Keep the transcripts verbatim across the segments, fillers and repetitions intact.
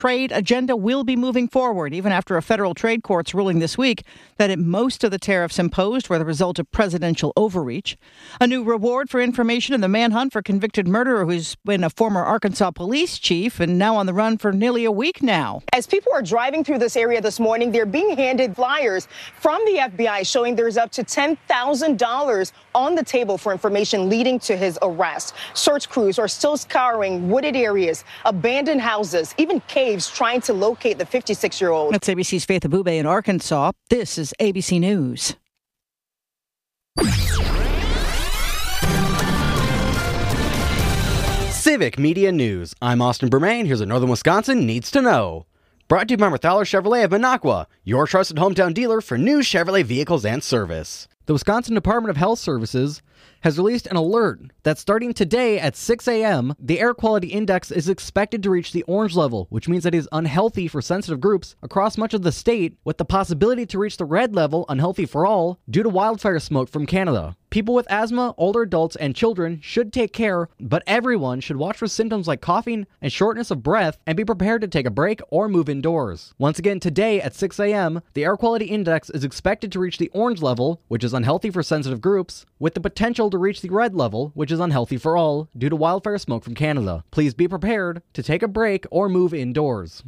trade agenda will be moving forward, even after a federal trade court's ruling this week that it, most of the tariffs imposed were the result of presidential overreach. A new reward for information in the manhunt for convicted murderer who's been a former Arkansas police chief and now on the run for nearly a week now. As people are driving through this area this morning, they're being handed flyers from the F B I showing there's up to ten thousand dollars on the table for information leading to his arrest. Search crews are still scouring wooded areas, abandoned houses, even caves, trying to locate the fifty-six-year-old. That's A B C's Faith Abube in Arkansas. This is A B C News. Civic Media News. I'm Austin Bermain. Here's what Northern Wisconsin needs to know. Brought to you by Marthaler Chevrolet of Minocqua, your trusted hometown dealer for new Chevrolet vehicles and service. The Wisconsin Department of Health Services has released an alert that starting today at six a.m., the air quality index is expected to reach the orange level, which means that it is unhealthy for sensitive groups across much of the state, with the possibility to reach the red level, unhealthy for all, due to wildfire smoke from Canada. People with asthma, older adults, and children should take care, but everyone should watch for symptoms like coughing and shortness of breath and be prepared to take a break or move indoors. Once again, today at six a.m., the air quality index is expected to reach the orange level, which is unhealthy for sensitive groups, with the potential to reach the red level, which is unhealthy for all, due to wildfire smoke from Canada. Please be prepared to take a break or move indoors.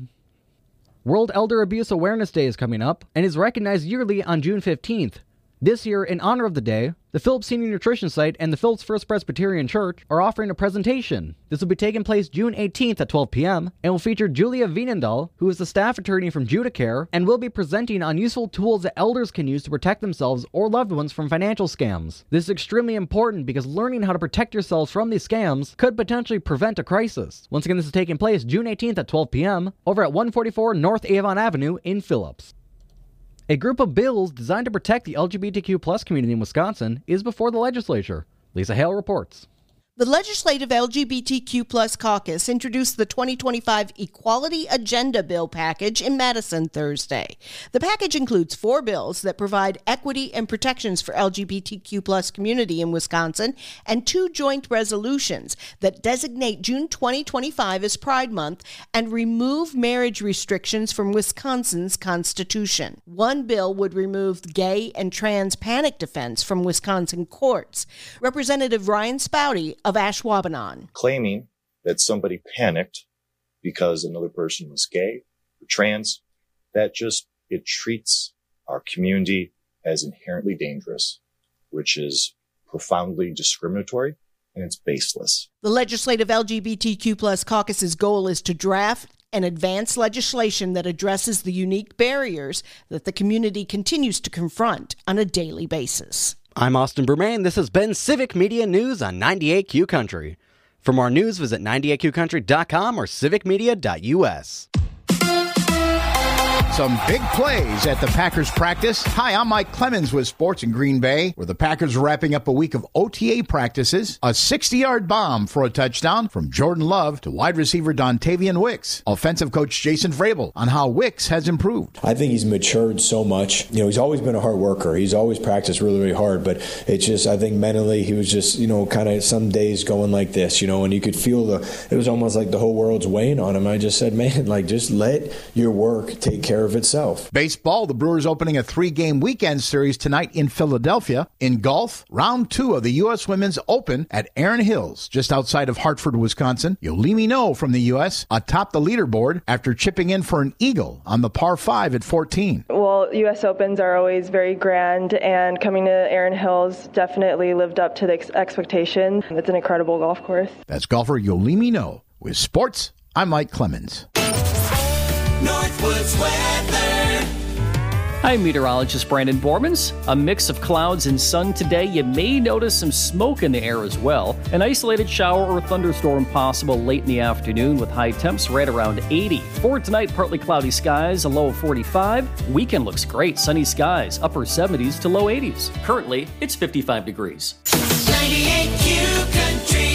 World Elder Abuse Awareness Day is coming up and is recognized yearly on June fifteenth. This year, in honor of the day, the Phillips Senior Nutrition Site and the Phillips First Presbyterian Church are offering a presentation. This will be taking place June eighteenth at twelve p.m. and will feature Julia Wienendahl, who is the staff attorney from Judicare, and will be presenting on useful tools that elders can use to protect themselves or loved ones from financial scams. This is extremely important because learning how to protect yourselves from these scams could potentially prevent a crisis. Once again, this is taking place June eighteenth at twelve p.m. over at one forty-four North Avon Avenue in Phillips. A group of bills designed to protect the L G B T Q plus community in Wisconsin is before the legislature. Lisa Hale reports. The Legislative L G B T Q plus Caucus introduced the twenty twenty-five Equality Agenda Bill package in Madison Thursday. The package includes four bills that provide equity and protections for L G B T Q plus community in Wisconsin and two joint resolutions that designate June twenty twenty-five as Pride Month and remove marriage restrictions from Wisconsin's Constitution. One bill would remove gay and trans panic defense from Wisconsin courts. Representative Ryan Spouty of Ashwaubenon. Claiming that somebody panicked because another person was gay or trans, that just, it treats our community as inherently dangerous, which is profoundly discriminatory, and it's baseless. The Legislative L G B T Q plus Caucus's goal is to draft and advance legislation that addresses the unique barriers that the community continues to confront on a daily basis. I'm Austin Bermain. This has been Civic Media News on ninety-eight Q Country. For more news, visit ninety-eight q country dot com or civic media dot u s. Some big plays at the Packers practice. Hi, I'm Mike Clemens with Sports in Green Bay, where the Packers are wrapping up a week of O T A practices. A sixty-yard bomb for a touchdown from Jordan Love to wide receiver Dontavian Wicks. Offensive coach Jason Vrabel on how Wicks has improved. I think he's matured so much. You know, he's always been a hard worker. He's always practiced really, really hard, but it's just, I think mentally he was just, you know, kind of some days going like this, you know, and you could feel the, it was almost like the whole world's weighing on him. I just said, man, like, just let your work take care of itself. Baseball, the Brewers opening a three-game weekend series tonight in Philadelphia. In golf, round two of the U S Women's Open at Erin Hills, just outside of Hartford, Wisconsin. Yolimi No from the U S atop the leaderboard after chipping in for an eagle on the par five at fourteen. Well, U S Opens are always very grand, and coming to Erin Hills definitely lived up to the ex- expectation. It's an incredible golf course. That's golfer Yolimi No. With sports, I'm Mike Clemens. Northwoods weather. I'm meteorologist Brandon Bormans. A mix of clouds and sun today. You may notice some smoke in the air as well. An isolated shower or thunderstorm possible late in the afternoon with high temps right around eighty. For tonight, partly cloudy skies, a low of forty-five. Weekend looks great. Sunny skies, upper seventies to low eighties. Currently, it's fifty-five degrees. ninety-eight Q Country.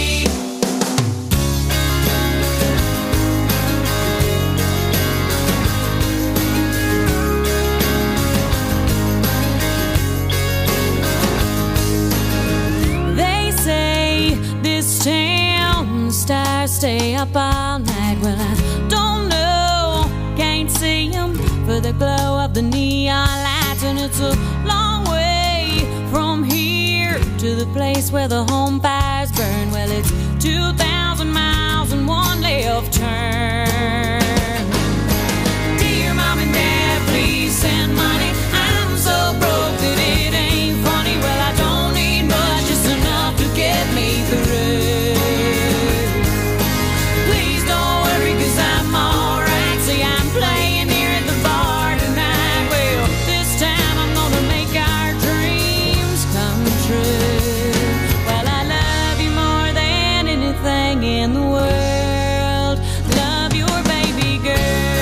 Stars stay up all night. Well, I don't know under the glow of the neon lights. And it's a long way from here to the place where the home fires burn. Well, it's two thousand miles and one left turn. Dear Mom and Dad, please send money. I'm so broke that it ain't funny. Well, I don't need much, just enough to get me through. Please don't worry, cause I'm alright. See, I'm playing here at the bar tonight. Well, this time I'm gonna make our dreams come true. Well, I love you more than anything in the world. Love your baby girl.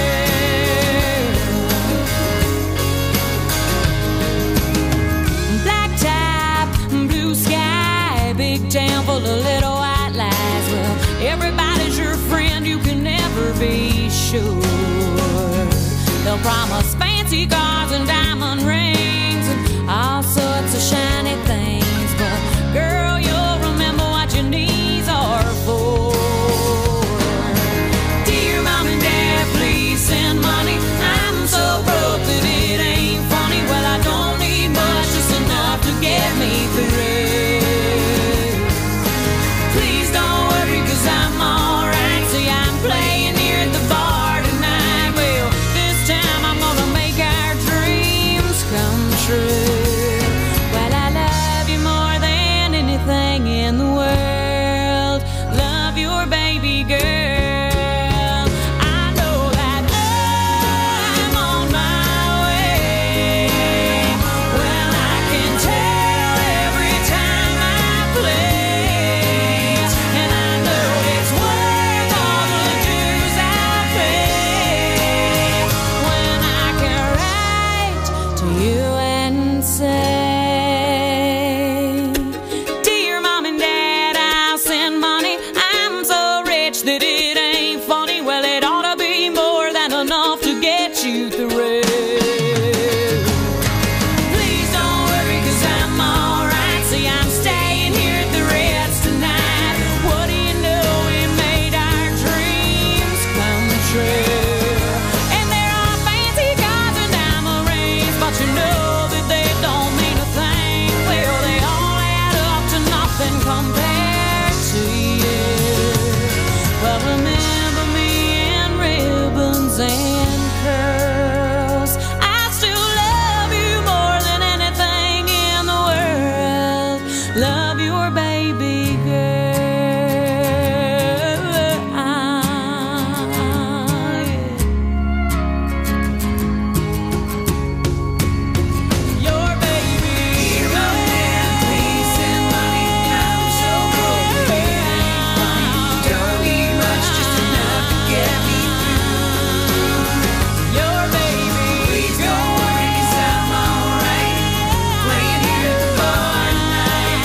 Black top, blue sky, big town full of little white lies. Well, everybody's your friend, you can never be sure. They'll promise fancy cars and diamond rings and all sorts of shiny things, but girl, you'll remember what your knees are for. Dear Mom and Dad, please send money. I'm so broke that it ain't funny. Well, I don't need much, just enough to get me through. Please don't worry, cause I'm alright. See, I'm playing here at the bar tonight. Well, this time I'm gonna make our dreams come true. Well, I love you more than anything in the world. Love your baby girl. I know that I'm on my way. Well, I can tell every time I play, and I know it's worth all the dues I pay. When I can write to you and say, Dear Mom and Dad, I'll send money. I'm so rich that it ain't funny. Well, it ought to be more than enough to get you through. Please don't worry, cause I'm alright. See, I'm staying here at the Ritz tonight. What do you know, we made our dreams come true. And there are fancy cars and diamond rings, but you know that they don't mean a thing. Well, they all add up to nothing compared to you. Well, remember me in ribbons and curls. I still love you more than anything in the world. Love your baby girl. Ah, yeah. Your baby girl. Please send money. I'm so broke that it ain't funny. Don't need much, just enough to get me through. Your baby. Please don't worry, cause I'm alright. Playing here at the bar tonight.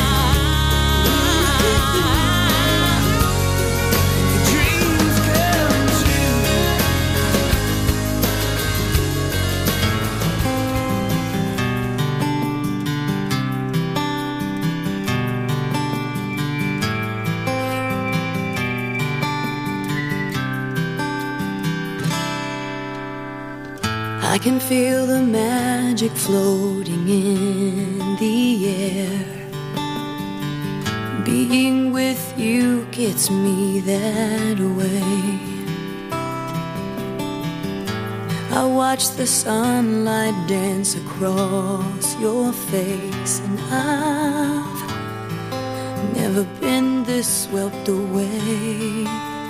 Dreams come true. I can feel the magic floating in the air. Being with you gets me that way. I watch the sunlight dance across your face, and I've never been this swept away.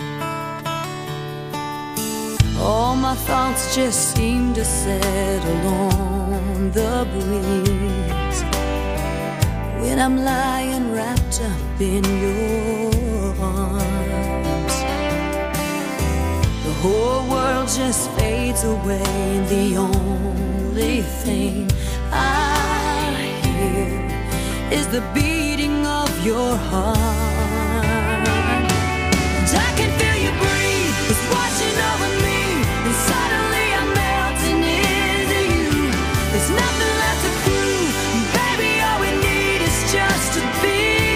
All my thoughts just seem to settle on the breeze when I'm lying wrapped up in your arms. The whole world just fades away, and the only thing I hear is the beating of your heart. And I can feel you breathe, it's washing over me. And suddenly I'm melting into you. There's nothing left to prove. Baby, all we need is just to be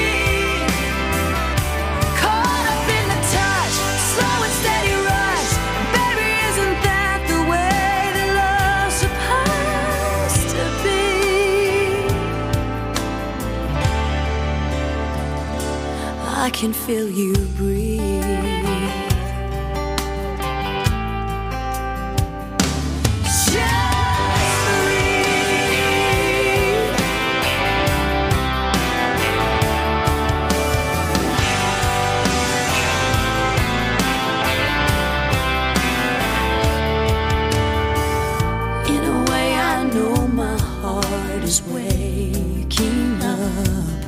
caught up in the touch, slow and steady rush. Baby, isn't that the way that love can feel you breathe. Is waking up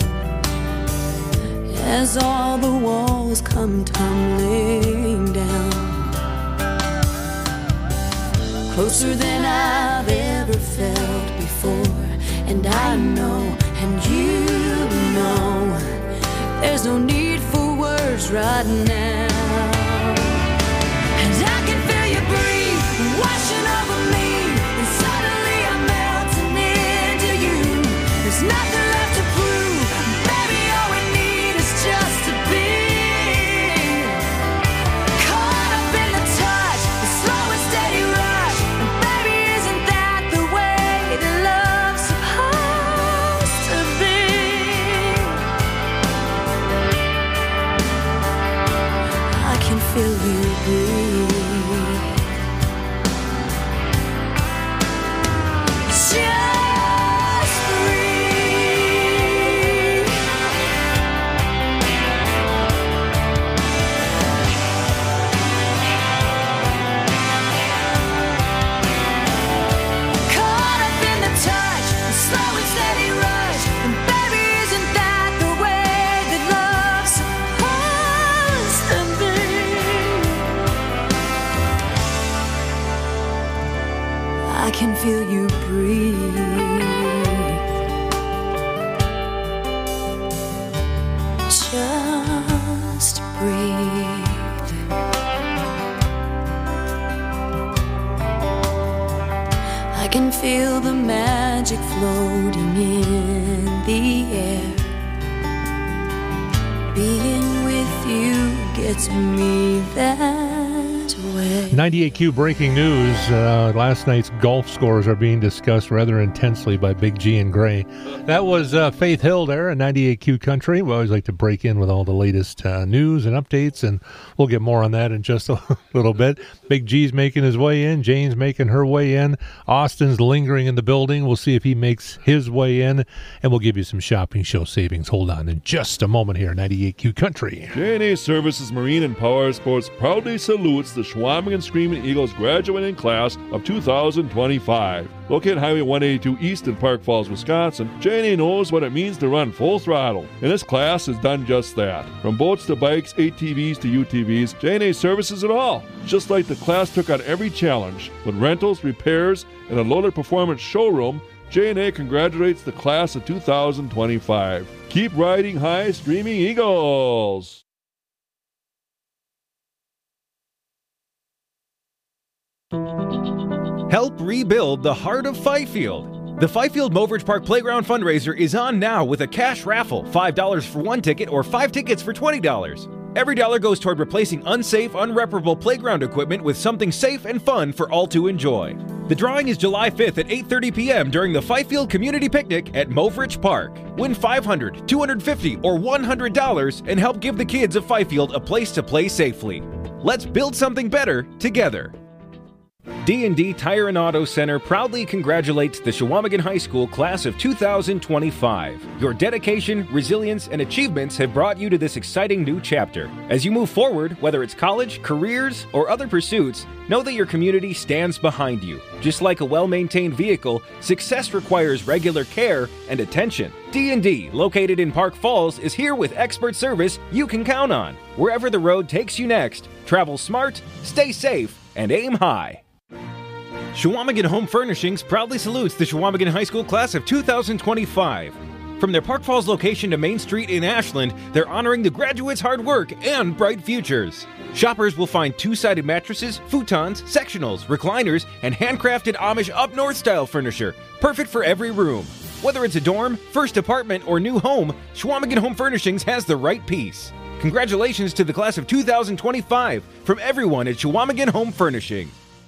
as all the walls come tumbling down, closer than I've ever felt before. And I know, and you know, there's no need for words right now. And I can feel you breathe, washing over me, and suddenly I'm melting into you. There's nothing left to prove, baby, all we need is just to be caught up in the touch, the slow and steady rush. And baby, isn't that the way that love's supposed to be? I can feel you breathe. Just breathe. Caught up in the touch, a slow and steady rush. And baby, isn't that the way that love's supposed to be? I can feel you breathe. Just breathe. I can feel the magic floating in the air. Being with you gets me that way. ninety-eight Q breaking news. Uh, last night's golf scores are being discussed rather intensely by Big G and Gray. That was uh, Faith Hill there at ninety-eight Q Country. We always like to break in with all the latest uh, news and updates, and we'll get more on that in just a little bit. Big G's making his way in. Jane's making her way in. Austin's lingering in the building. We'll see if he makes his way in, and we'll give you some shopping show savings. Hold on in just a moment here, ninety-eight Q Country. J and A Services Marine and Power Sports proudly salutes the Chequamegon Screaming Eagles graduating class of two thousand twenty-five. Located Highway one eighty-two East in Park Falls, Wisconsin, J and A knows what it means to run full throttle, and this class has done just that. From boats to bikes, A T Vs to U T Vs, J and A services it all. Just like the class took on every challenge, with rentals, repairs, and a loaded performance showroom, J and A congratulates the class of two thousand twenty-five. Keep riding high, Streaming Eagles! Help rebuild the heart of Fifield. The Fifield Mouveridge Park Playground fundraiser is on now with a cash raffle, five dollars for one ticket or five tickets for twenty dollars. Every dollar goes toward replacing unsafe, unreparable playground equipment with something safe and fun for all to enjoy. The drawing is July fifth at eight thirty p.m. during the Fifield Community Picnic at Mouveridge Park. Win five hundred dollars, two hundred fifty dollars, or one hundred dollars and help give the kids of Fifield a place to play safely. Let's build something better together. D and D Tire and Auto Center proudly congratulates the Chequamegon High School class of two thousand twenty-five. Your dedication, resilience, and achievements have brought you to this exciting new chapter. As you move forward, whether it's college, careers, or other pursuits, know that your community stands behind you. Just like a well-maintained vehicle, success requires regular care and attention. D and D, located in Park Falls, is here with expert service you can count on. Wherever the road takes you next, travel smart, stay safe, and aim high. Chequamegon Home Furnishings proudly salutes the Chequamegon High School class of two thousand twenty-five. From their Park Falls location to Main Street in Ashland, they're honoring the graduates' hard work and bright futures. Shoppers will find two-sided mattresses, futons, sectionals, recliners, and handcrafted Amish up-north style furniture, perfect for every room. Whether it's a dorm, first apartment, or new home, Chequamegon Home Furnishings has the right piece. Congratulations to the class of two thousand twenty-five from everyone at Chequamegon Home Furnishing.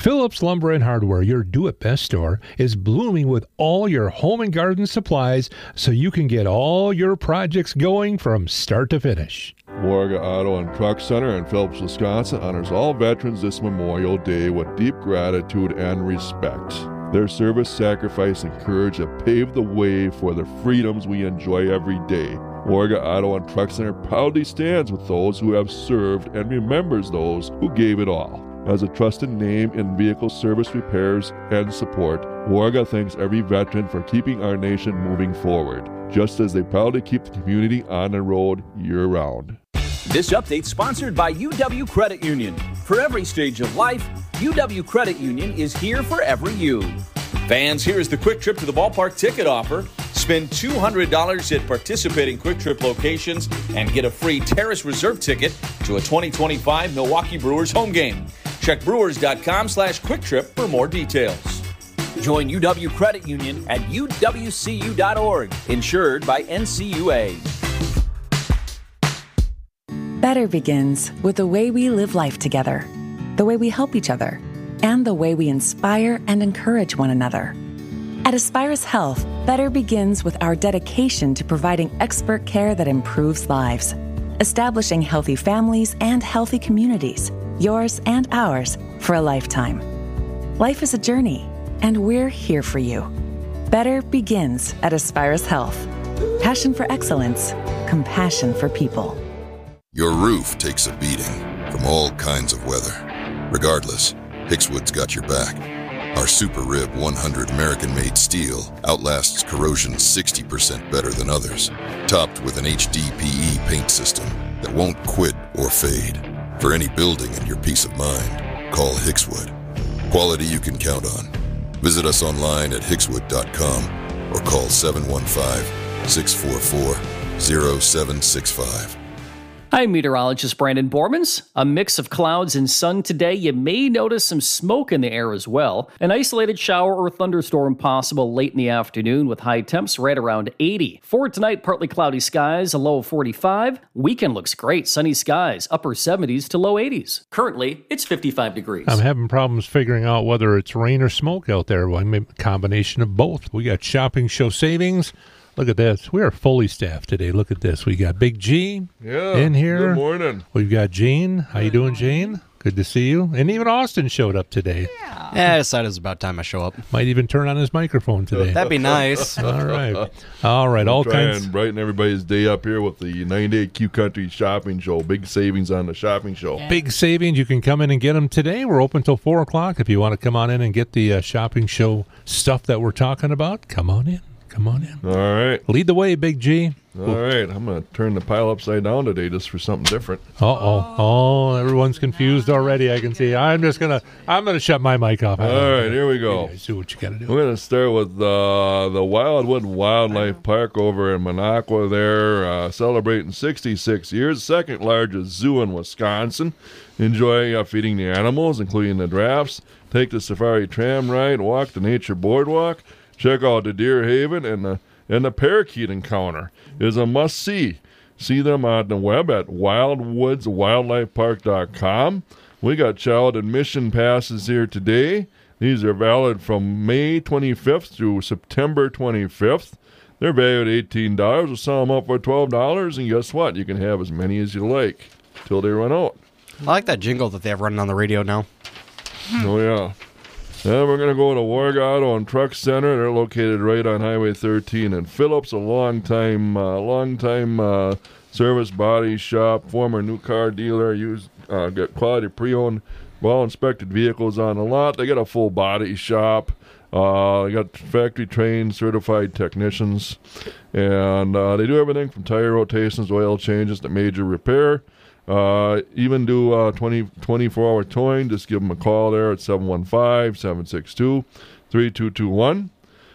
Phillips Lumber and Hardware, your do-it-best store, is blooming with all your home and garden supplies so you can get all your projects going from start to finish. Warga Auto and Truck Center in Phillips, Wisconsin honors all veterans this Memorial Day with deep gratitude and respect. Their service, sacrifice, and courage have paved the way for the freedoms we enjoy every day. Warga Auto and Truck Center proudly stands with those who have served and remembers those who gave it all. As a trusted name in vehicle service repairs and support, Warga thanks every veteran for keeping our nation moving forward, just as they proudly keep the community on the road year-round. This update sponsored by U W Credit Union. For every stage of life, U W Credit Union is here for every you. Fans, here is the Quick Trip to the Ballpark ticket offer. Spend two hundred dollars at participating Quick Trip locations and get a free Terrace Reserve ticket to a twenty twenty-five Milwaukee Brewers home game. Check brewers.com slash quick trip for more details. Join U W Credit Union at U W C U dot org, insured by N C U A. Better begins with the way we live life together, the way we help each other, and the way we inspire and encourage one another. At Aspirus Health, better begins with our dedication to providing expert care that improves lives, establishing healthy families and healthy communities, yours and ours, for a lifetime. Life is a journey, and we're here for you. Better begins at Aspirus Health. Passion for excellence, compassion for people. Your roof takes a beating from all kinds of weather. Regardless, Hickswood's got your back. Our Super Rib one hundred American-made steel outlasts corrosion sixty percent better than others, topped with an H D P E paint system that won't quit or fade. For any building and your peace of mind, call Hickswood. Quality you can count on. Visit us online at hickswood dot com or call seven one five, six four four, zero seven six five. I'm meteorologist Brandon Bormans. A mix of clouds and sun today. You may notice some smoke in the air as well. An isolated shower or thunderstorm possible late in the afternoon with high temps right around eighty. For tonight, partly cloudy skies, a low of forty-five. Weekend looks great. Sunny skies, upper seventies to low eighties. Currently, it's fifty-five degrees. I'm having problems figuring out whether it's rain or smoke out there. Well, maybe a combination of both. We got shopping show savings. Look at this. We are fully staffed today. Look at this. We got Big G yeah, in here. Good morning. We've got Jane. How you doing, Jane? Good to see you. And even Austin showed up today. Yeah, yeah I decided it was about time I show up. Might even turn on his microphone today. That'd be nice. All right. All right. We'll all try kinds. and brighten everybody's day up here with the ninety-eight Q Country Shopping Show. Big savings on the shopping show. Yeah. Big savings. You can come in and get them today. We're open till four o'clock. If you want to come on in and get the uh, shopping show stuff that we're talking about, come on in. Come on in. All right. Lead the way, Big G. All Ooh. right. I'm going to turn the pile upside down today just for something different. Uh-oh. Oh, everyone's confused already. I can see. I'm just going to I'm gonna shut my mic off. All right. Here we go. Hey, do what you got to do. We're going to start with uh, the Wildwood Wildlife Park over in Minocqua there, uh, celebrating sixty-six years, second largest zoo in Wisconsin. Enjoy uh, feeding the animals, including the giraffes. Take the safari tram ride, walk the nature boardwalk. Check out the Deer Haven and the and the parakeet encounter is a must-see. See them on the web at wildwoods wildlife park dot com. We got child admission passes here today. These are valid from May twenty-fifth through September twenty-fifth. They're valued at eighteen dollars. We'll sell them up for twelve dollars, and guess what? You can have as many as you like till they run out. I like that jingle that they have running on the radio now. Oh, yeah. Then we're going to go to Warga Auto and Truck Center. They're located right on Highway thirteen in Phillips, a long-time uh, long-time uh, service body shop, former new car dealer. Use uh, Get quality pre-owned, well-inspected vehicles on the lot. They got a full body shop. Uh, they got factory-trained, certified technicians. And uh, they do everything from tire rotations, oil changes, to major repair. Uh, even do uh, twenty, twenty-four hour towing. Just give them a call there at seven one five, seven six two, three two two one.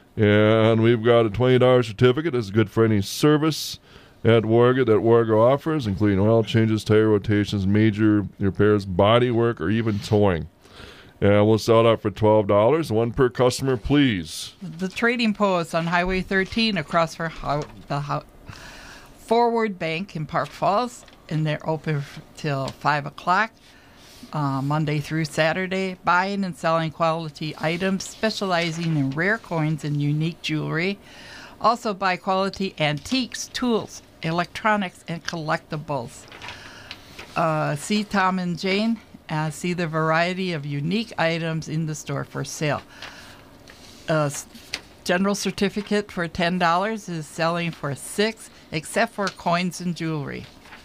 And we've got a twenty dollars certificate. This is good for any service at Warga that Warga offers, including oil changes, tire rotations, major repairs, body work, or even towing. And we'll sell it out for twelve dollars. One per customer, please. The trading post on Highway thirteen across from how, the how, Forward Bank in Park Falls. And they're open till five o'clock. uh, Monday through Saturday, buying and selling quality items, specializing in rare coins and unique jewelry. Also buy quality antiques, tools, electronics, and collectibles. Uh, see Tom and Jane, uh, see the variety of unique items in the store for sale. Uh, general certificate for ten dollars is selling for six dollars, except for coins and jewelry.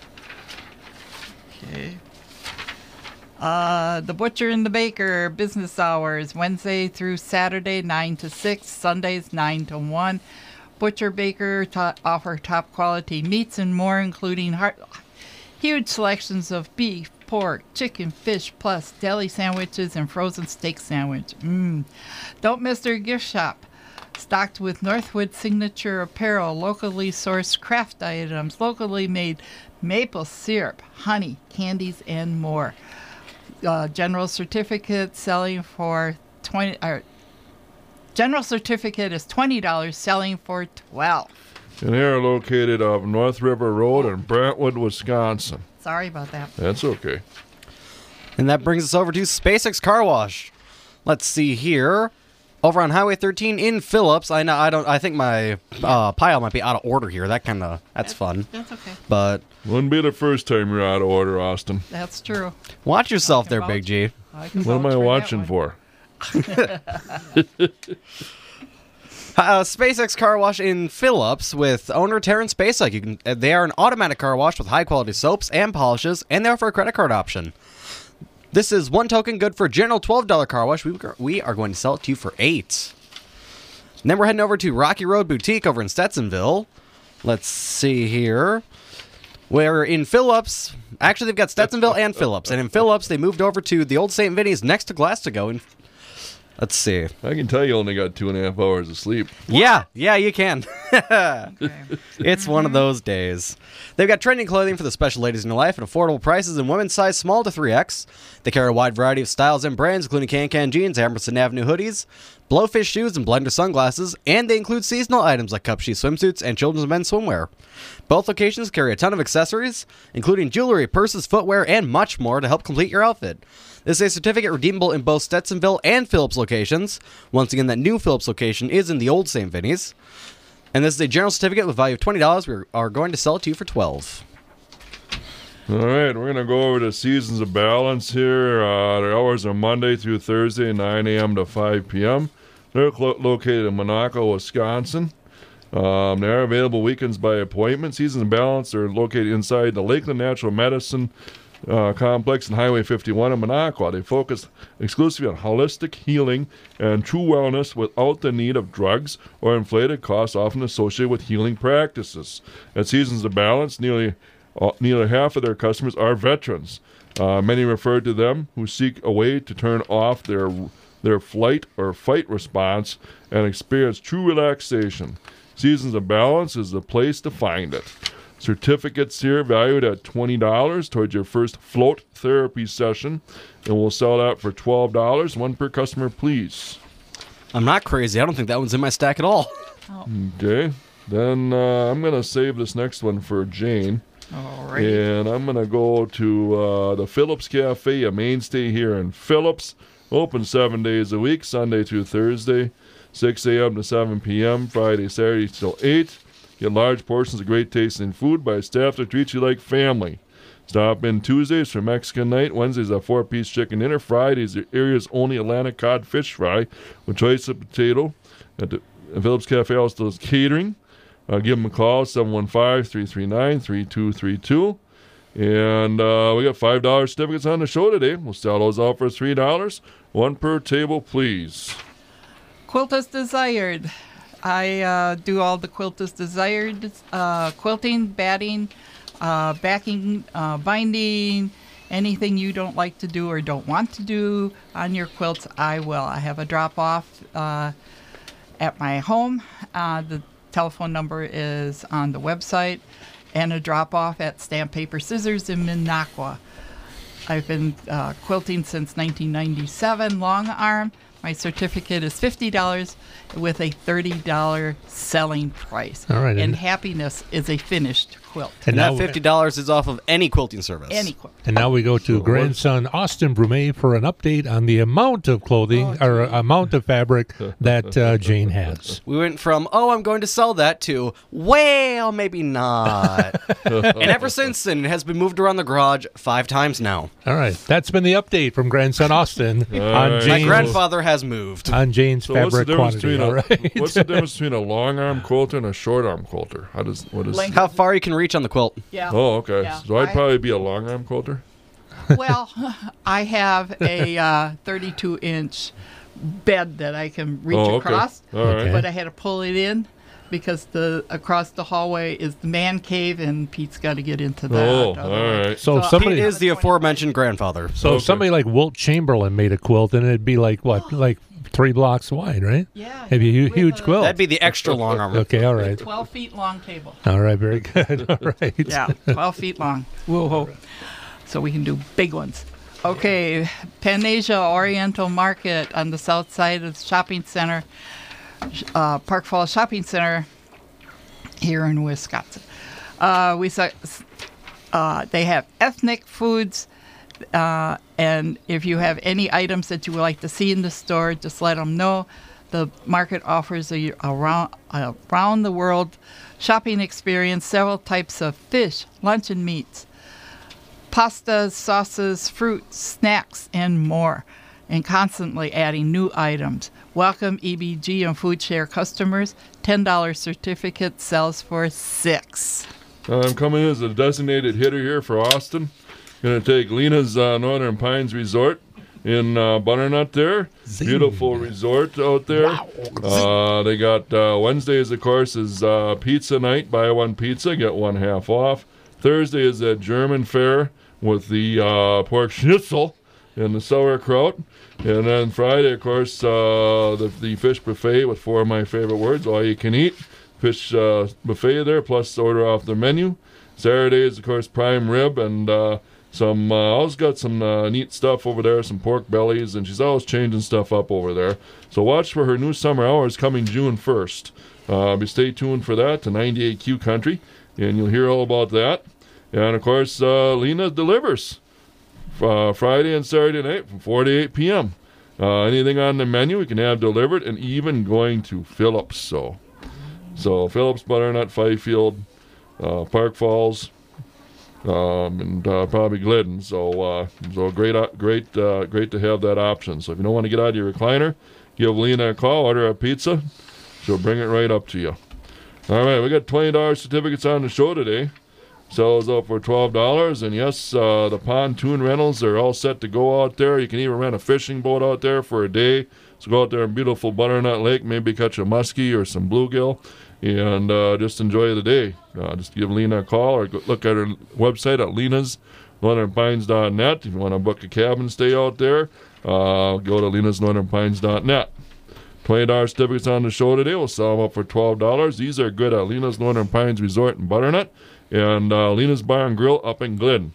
Okay. Uh, the Butcher and the Baker, business hours, Wednesday through Saturday, nine to six, Sundays, nine to one. Butcher Baker to- offer top quality meats and more, including heart- huge selections of beef, pork, chicken, fish, plus deli sandwiches and frozen steak sandwich. Mmm. Don't miss their gift shop. Stocked with Northwood signature apparel, locally sourced craft items, locally made maple syrup, honey, candies, and more. Uh, general certificate selling for twenty. Or general certificate is twenty dollars, selling for twelve. And they are located off North River Road in Brentwood, Wisconsin. Sorry about that. That's okay. And that brings us over to SpaceX Car Wash. Let's see here. Over on Highway thirteen in Phillips. I know I don't I think my uh, pile might be out of order here. That kind of that's, that's fun. That's okay. But wouldn't be the first time you're out of order, Austin. That's true. Watch yourself there, vouch. Big G. What am I watching for? Uh, SpaceX Car Wash in Phillips with owner Terrence Spacek. You can. Uh, they are an automatic car wash with high quality soaps and polishes, and they offer a credit card option. This is one token good for a general twelve dollars car wash. We, we are going to sell it to you for eight dollars. And then we're heading over to Rocky Road Boutique over in Stetsonville. Let's see here. We're in Phillips. Actually, they've got Stetsonville and Phillips. And in Phillips, they moved over to the old Saint Vinny's next to Glastigo. And let's see. I can tell you only got two and a half hours of sleep. Yeah, yeah, you can. It's one of those days. They've got trending clothing for the special ladies in your life at affordable prices in women's size small to three X. They carry a wide variety of styles and brands, including Can-Can jeans, Amberson Avenue hoodies, Blowfish shoes, and Blender sunglasses, and they include seasonal items like Cup Sheet swimsuits and children's and men's swimwear. Both locations carry a ton of accessories, including jewelry, purses, footwear, and much more to help complete your outfit. This is a certificate redeemable in both Stetsonville and Phillips locations. Once again, that new Phillips location is in the old Saint Vinny's. And this is a general certificate with value of twenty dollars. We are going to sell it to you for twelve dollars. All right, we're going to go over to Seasons of Balance here. Uh, their hours are Monday through Thursday, nine a.m. to five p.m. They're clo- located in Monaco, Wisconsin. Um, they are available weekends by appointment. Seasons of Balance are located inside the Lakeland Natural Medicine uh, Complex in Highway fifty-one in Monaco. They focus exclusively on holistic healing and true wellness without the need of drugs or inflated costs often associated with healing practices. At Seasons of Balance, nearly uh, nearly half of their customers are veterans. Uh, many refer to them who seek a way to turn off their their flight or fight response and experience true relaxation. Seasons of Balance is the place to find it. Certificates here valued at twenty dollars towards your first float therapy session, and we'll sell that for twelve dollars, one per customer, please. I'm not crazy. I don't think that one's in my stack at all. Oh. Okay. Then uh, I'm going to save this next one for Jane. Alrighty. And I'm going to go to uh, the Phillips Cafe, a mainstay here in Phillips. Open seven days a week, Sunday through Thursday, six a.m. to seven p.m., Friday, Saturday till eight. Get large portions of great tasting food by staff that treat you like family. Stop in Tuesdays for Mexican night, Wednesdays a four-piece chicken dinner, Fridays the area's only Atlantic cod fish fry with choice of potato. At the Phillips Cafe also does catering. Uh, give them a call, seven one five, three three nine, three two three two. And uh, we got five dollars certificates on the show today. We'll sell those out for three dollars. One per table, please. Quilt as desired. I uh, do all the quilt as desired uh, quilting, batting, uh, backing, uh, binding, anything you don't like to do or don't want to do on your quilts, I will. I have a drop-off uh, at my home. Uh, the telephone number is on the website, and a drop-off at Stamp Paper Scissors in Minocqua. I've been uh, quilting since nineteen ninety-seven, long arm. My certificate is fifty dollars with a thirty dollars selling price. All right. And happiness is a finished quilt. And, And that now- fifty dollars is off of any quilting service. Any quilt. And now we go to grandson Austin Brumet for an update on the amount of clothing or amount of fabric that uh, Jane has. We went from, oh, I'm going to sell that to, well, maybe not. And ever since then, it has been moved around the garage five times now. All right, that's been the update from grandson Austin on right. Jane's, My grandfather has moved. on Jane's So what's the fabric difference quantity. between All a, right. what's the difference between a long arm quilter and a short arm quilter? How does what is? Length. How far you can reach on the quilt. Yeah. Oh, okay. Yeah. So I'd I- probably be a long arm quilter. Well, I have a uh, thirty-two inch bed that I can reach Oh, okay. across, All right. Okay. but I had to pull it in because the across the hallway is the man cave, and Pete's got to get into that. Oh, other all way. right. So So somebody Pete is the aforementioned grandfather. So Okay. if somebody like Wilt Chamberlain made a quilt, then it'd be like what, like three blocks wide, right? Yeah, It'd be a hu- with huge a- quilt. That'd be the extra long arm. Okay, all right, twelve feet long table. all right, very good. All right. Yeah, twelve feet long. Whoa, whoa. So we can do big ones. Okay, Panasia Oriental Market on the south side of the shopping center, uh, Park Falls Shopping Center here in Wisconsin. Uh, we saw uh, they have ethnic foods, uh, and if you have any items that you would like to see in the store, just let them know. The market offers a around a around the world shopping experience, several types of fish, luncheon meats, pastas, sauces, fruits, snacks, and more, and constantly adding new items. Welcome E B G and Food Share customers. ten dollars certificate sells for six. I'm coming in as a designated hitter here for Austin. Going to take Lena's uh, Northern Pines Resort in uh, Butternut there. Beautiful resort out there. Uh, they got uh, Wednesdays, of course, is uh, pizza night. Buy one pizza, get one half off. Thursday is a German fare with the uh, pork schnitzel and the sauerkraut. And then Friday, of course, uh, the, the fish buffet with four of my favorite words, all you can eat. Fish uh, buffet there, plus order off the menu. Saturday is, of course, prime rib and uh, some, uh, always got some uh, neat stuff over there, some pork bellies, and she's always changing stuff up over there. So watch for her new summer hours coming June first. Uh, be stay tuned for that to ninety-eight Q Country, and you'll hear all about that. And, of course, uh, Lena delivers uh, Friday and Saturday night from four to eight p.m. Uh, anything on the menu we can have delivered, and even going to Phillips. So, so Phillips, Butternut, Fifield, uh, Park Falls, um, and uh, probably Glidden. So, uh, so great, uh, great, uh, great to have that option. So if you don't want to get out of your recliner, give Lena a call, order a pizza. She'll bring it right up to you. All right, we got twenty dollars certificates on the show today. Sells up for twelve dollars, and yes, uh, the pontoon rentals are all set to go out there. You can even rent a fishing boat out there for a day. So go out there in beautiful Butternut Lake, maybe catch a muskie or some bluegill, and uh, just enjoy the day. Uh, just give Lena a call or go look at her website at lenas northern pines dot net. If you want to book a cabin stay out there, uh, go to lenas northern pines dot net. twenty dollars certificates on the show today. We'll sell them up for twelve dollars. These are good at Lena's Northern Pines Resort in Butternut and uh, Lena's Bar and Grill up in Glidden.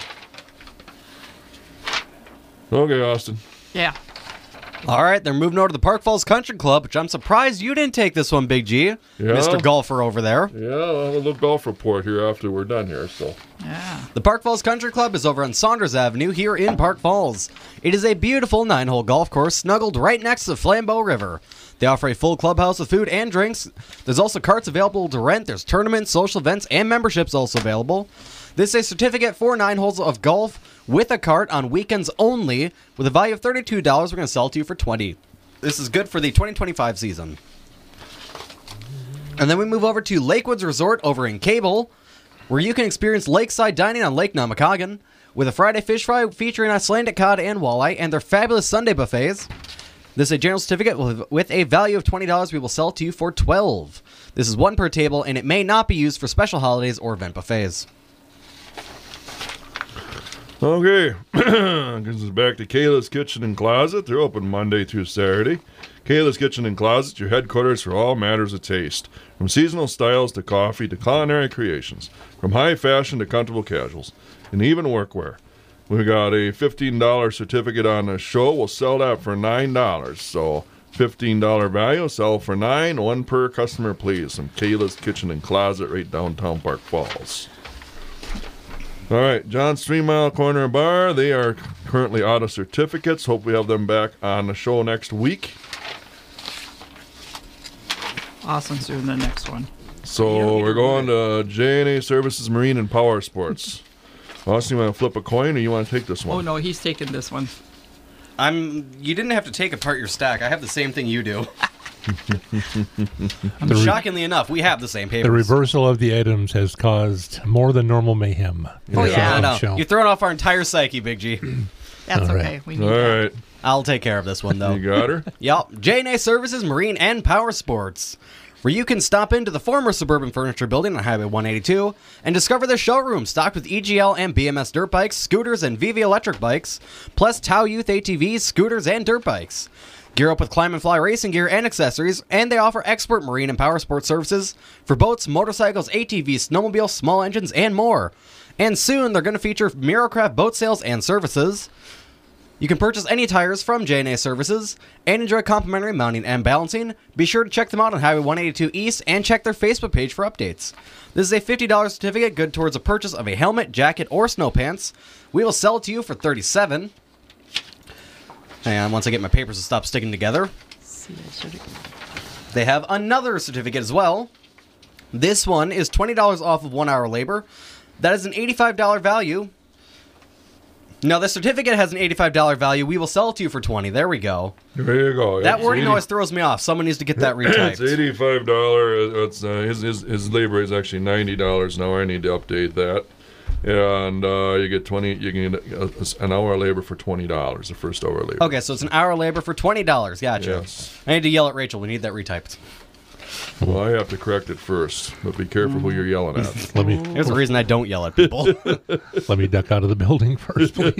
Okay, Austin. Yeah. All right, they're moving over to the Park Falls Country Club, which I'm surprised you didn't take this one, Big G. Yeah. Mister Golfer over there. Yeah, I'll have a little golf report here after we're done here. So, Yeah. The Park Falls Country Club is over on Saunders Avenue here in Park Falls. It is a beautiful nine-hole golf course snuggled right next to the Flambeau River. They offer a full clubhouse with food and drinks. There's also carts available to rent. There's tournaments, social events, and memberships also available. This is a certificate for nine holes of golf with a cart on weekends only. With a value of thirty-two dollars, we're going to sell it to you for twenty dollars. This is good for the twenty twenty-five season. And then we move over to Lakewoods Resort over in Cable, where you can experience lakeside dining on Lake Namakagon with a Friday fish fry featuring Icelandic cod and walleye and their fabulous Sunday buffets. This is a general certificate with, with a value of twenty dollars. We will sell it to you for twelve dollars. This is one per table, and it may not be used for special holidays or event buffets. okay, this is back to Kayla's Kitchen and Closet. They're open Monday through Saturday. Kayla's Kitchen and Closet, your headquarters for all matters of taste. From seasonal styles to coffee to culinary creations. From high fashion to comfortable casuals. And even workwear. We got a fifteen dollars certificate on the show. We'll sell that for nine dollars. So fifteen dollars value, sell for nine, one per customer, please. From Kayla's Kitchen and Closet right downtown Park Falls. All right, John's Three Mile Corner Bar. They are currently out of certificates. Hope we have them back on the show next week. Austin's doing the next one. So we're going to J and A Services Marine and Power Sports. Austin, you want to flip a coin or you want to take this one? Oh, no, he's taking this one. I'm. You didn't have to take apart your stack. I have the same thing you do. The re- Shockingly enough, we have the same papers. The reversal of the items has caused more than normal mayhem. Oh, yeah. No, show. You're throwing off our entire psyche, Big G. That's All okay. right. We need All that. right. I'll take care of this one, though. You got her? Yep. J and A Services, Marine and Power Sports, where you can stop into the former Suburban Furniture Building on Highway one eighty-two and discover their showroom stocked with E G L and B M S dirt bikes, scooters, and V V electric bikes, plus Tau Youth A T Vs, scooters, and dirt bikes. Gear up with Climb and Fly racing gear and accessories, and they offer expert marine and power sports services for boats, motorcycles, A T Vs, snowmobiles, small engines, and more. And soon, they're going to feature Miracraft boat sales and services. You can purchase any tires from J and A Services and enjoy complimentary mounting and balancing. Be sure to check them out on Highway one eighty-two East and check their Facebook page for updates. This is a fifty dollars certificate good towards a purchase of a helmet, jacket, or snow pants. We will sell it to you for thirty-seven dollars. Hang on, once I get my papers to stop sticking together. They have another certificate as well. This one is twenty dollars off of one hour labor. That is an eighty-five dollars value. No, the certificate has an eighty-five dollars value. We will sell it to you for twenty dollars. There we go. There you go. That It's wording eighty always throws me off. Someone needs to get that It's retyped. eighty-five dollars. It's, uh, his, his, his labor is actually ninety dollars now. I need to update that. And uh, you get twenty. You can get a, an hour labor for twenty dollars. The first hour labor. Okay, so it's an hour labor for twenty dollars. Gotcha. Yes. I need to yell at Rachel. We need that retyped. Well, I have to correct it first, but be careful who you're yelling at. Let me. There's a reason I don't yell at people. Let me duck out of the building first, please.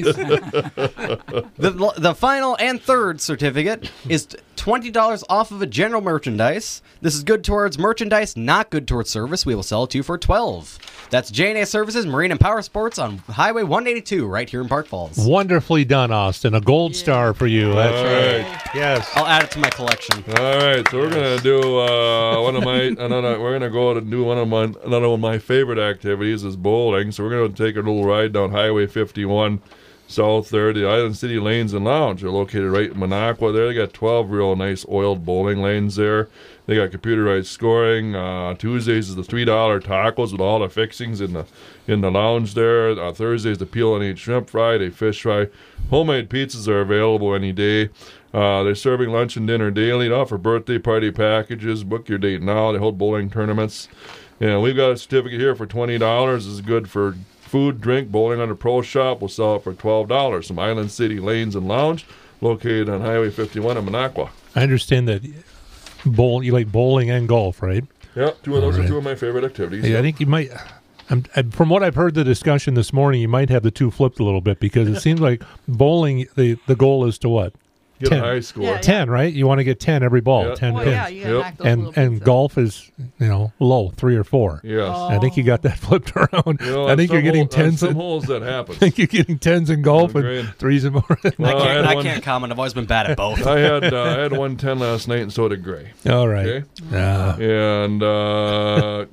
the, the final and third certificate is twenty dollars off of a general merchandise. This is good towards merchandise, not good towards service. We will sell it to you for twelve dollars. That's J and A Services, Marine and Power Sports on Highway one eighty-two, right here in Park Falls. Wonderfully done, Austin. A gold star for you. That's All right. right. Yes. I'll add it to my collection. All right, so we're gonna do uh, one of my another. We're gonna go to do one of my another one of my favorite activities is bowling. So we're gonna take a little ride down Highway fifty-one, south there. The Island City Lanes and Lounge are located right in Minocqua. There, they got twelve real nice oiled bowling lanes there. They got computerized scoring. Uh, Tuesdays is the three dollar tacos with all the fixings in the in the lounge there. Uh, Thursdays the peel and eat shrimp Friday fish fry. Homemade pizzas are available any day. Uh, they're serving lunch and dinner daily. They offer birthday party packages. Book your date now. They hold bowling tournaments. And we've got a certificate here for twenty dollars. This is good for food, drink, bowling under Pro Shop. We'll sell it for twelve dollars. Some Island City Lanes and Lounge located on Highway fifty-one in Minocqua. I understand that bowl. You like bowling and golf, right? Yeah, two of those All right. are two of my favorite activities. Yeah, I think you might. I'm, I, from what I've heard the discussion this morning, you might have the two flipped a little bit because it seems like bowling. The the goal is to what? Get ten. a high score. Yeah, ten, right? You want to get ten every ball, Yeah. ten Well, pins. yeah, you gotta Yep. knock those and little and bits out. golf is, you know, low, three or four. Yes. I think you got that flipped around. You know, I on think you're some getting hole- on tens. some In, holes that I happens. think you're getting tens in golf Agreed. and threes and more. I Well, I can't, had I one- can't comment. I've always been bad at both. I had uh, I had one ten last night, and so did Gray. All right. Okay. Uh, And uh,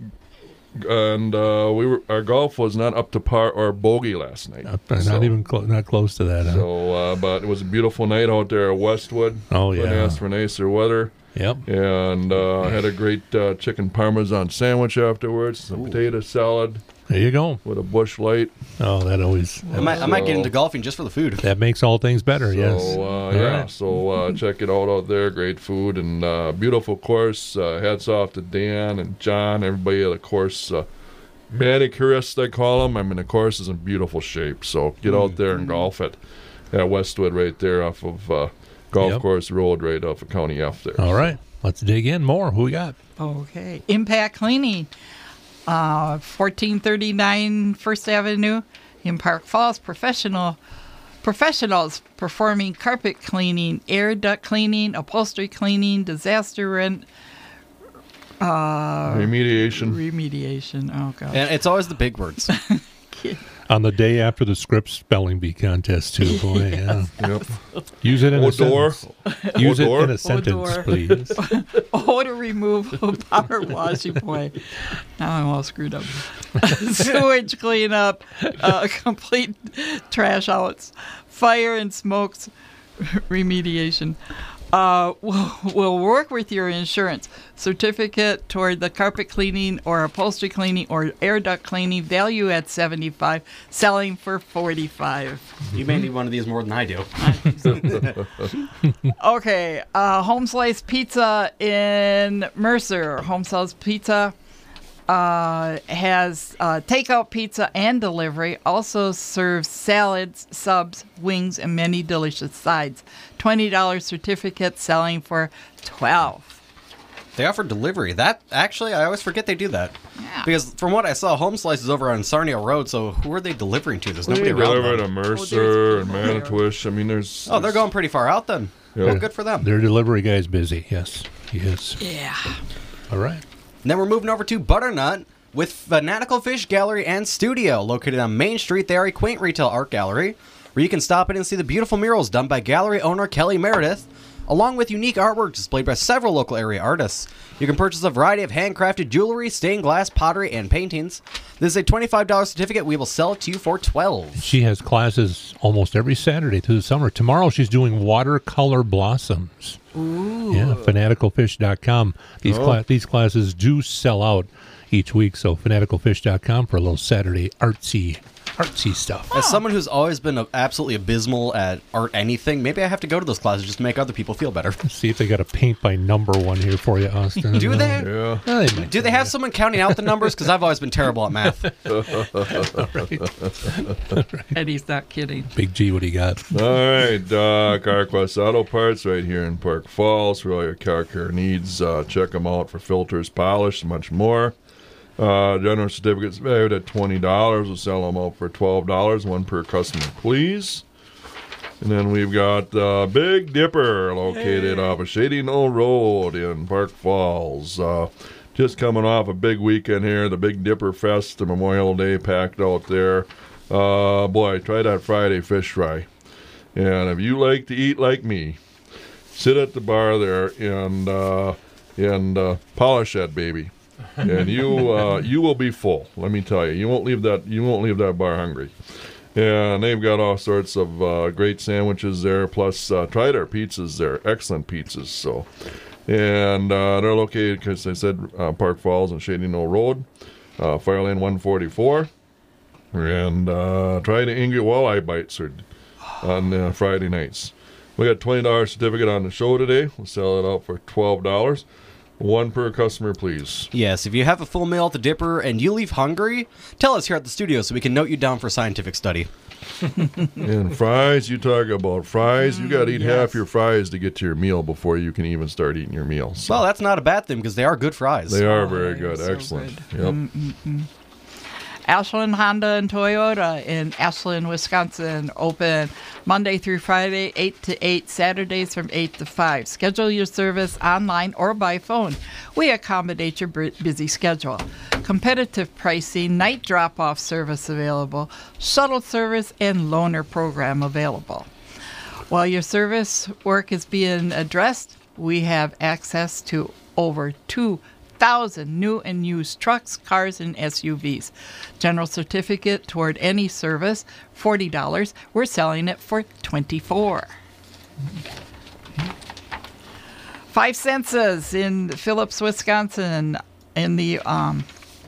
and uh, we were our golf was not up to par or bogey last night. not, not So- even clo- not close to that. Huh? So, uh, but it was a beautiful night out there at Westwood. Oh, Couldn't yeah. ask for nicer weather. Yep. And uh, I had a great uh, chicken parmesan sandwich afterwards, some potato salad There you go. with a Busch Light. Oh, that always I might, I might get So- into golfing just for the food. that makes all things better. So, yes. uh, All yeah, right. so uh, check it out out there. Great food and uh, beautiful course. Uh, hats off to Dan and John, everybody at the course. Uh, manicurists, they call them. I mean, the course is in beautiful shape. So get out there and golf it at Westwood right there off of uh, Golf Yep. Course Road right off of County F there. All right. Let's dig in more. Who we got? Okay. Impact Cleaning, uh, fourteen thirty-nine First Avenue in Park Falls. Professional professionals performing carpet cleaning, air duct cleaning, upholstery cleaning, disaster rent, uh, Remediation. remediation. Oh god. And it's always the big words. On the day after the script spelling bee contest, too. Boy, yeah. Yep. Use it in Odor. a sentence. Use Odor. it in a sentence, Odor. please. Odor removal, power washing boy. Now I'm all screwed up. Sewage cleanup, uh, complete trash outs, fire and smokes remediation. Uh, we'll, we'll work with your insurance. Certificate toward the carpet cleaning or upholstery cleaning or air duct cleaning, value at seventy-five, selling for forty-five. You may need one of these more than I do. Okay, uh, Home Slice Pizza in Mercer. Home Slice Pizza uh, has uh, takeout pizza and delivery. Also serves salads, subs, wings, and many delicious sides. twenty dollars certificate selling for twelve dollars. They offer delivery. That actually, I always forget they do that. Yeah. Because from what I saw, Home Slice is over on Sarnia Road. So who are they delivering to? There's They nobody around deliver them. to Mercer and Manitowish. I mean, there's. Oh, they're going pretty far out then. Yeah. Well, good for them. Their delivery guy's busy. Yes, he is. Yeah. All right. And then we're moving over to Butternut with Fanatical Fish Gallery and Studio, located on Main Street. They are a quaint retail art gallery where you can stop in and see the beautiful murals done by gallery owner Kelly Meredith, along with unique artwork displayed by several local area artists. You can purchase a variety of handcrafted jewelry, stained glass, pottery, and paintings. This is a twenty-five dollars certificate. We will sell it to you for twelve dollars. She has classes almost every Saturday through the summer. Tomorrow she's doing watercolor blossoms. Ooh. Yeah, fanatical fish dot com. These, Oh. cla- these classes do sell out each week, so fanatical fish dot com for a little Saturday artsy artsy stuff. As someone who's always been absolutely abysmal at art anything, maybe I have to go to those classes just to make other people feel better. See if they got a paint by number one here for you, Austin. Do they? Yeah. Oh, they might. Do they have someone counting out the numbers? Because I've always been terrible at math. And he's not kidding. Big G, what do you got? All right, uh, CarQuest Auto Parts right here in Park Falls for all your car care needs. Uh, check them out for filters, polish, and much more. Uh, general certificates valued at twenty dollars. We'll sell them out for twelve dollars, one per customer, please. And then we've got uh, Big Dipper located hey. off of Shady Knoll Road in Park Falls. Uh, just coming off a big weekend here, the Big Dipper Fest, the Memorial Day packed out there. Uh, boy, try that Friday fish fry. And if you like to eat like me, sit at the bar there and uh, and uh, polish that baby, and you uh, you will be full. Let me tell you, you won't leave that you won't leave that bar hungry. And they've got all sorts of uh, great sandwiches there. Plus, uh, try their pizzas there, excellent pizzas. So, and uh, they're located, because I said, uh, Park Falls and Shady Knoll Road, uh, Fire Lane one forty-four. And uh, try the Inget Walleye Bites or, on uh, Friday nights. We got a twenty dollars certificate on the show today. We'll sell it out for twelve dollars. One per customer, please. Yes, if you have a full meal at the Dipper and you leave hungry, tell us here at the studio so we can note you down for scientific study. And fries, you talk about fries. You got to eat yes. half your fries to get to your meal before you can even start eating your meal. So Well, that's not a bad thing because they are good fries. they are Oh, very they're good. so Excellent. good. Yep. Mm-mm-mm. Ashland Honda and Toyota in Ashland, Wisconsin, open Monday through Friday, eight to eight, Saturdays from eight to five. Schedule your service online or by phone. We accommodate your busy schedule. Competitive pricing, night drop-off service available, shuttle service, and loaner program available. While your service work is being addressed, we have access to over two thousand new and used trucks, cars, and S U Vs. General certificate toward any service, forty dollars. We're selling it for twenty-four dollars. Five Senses in Phillips, Wisconsin, in the um,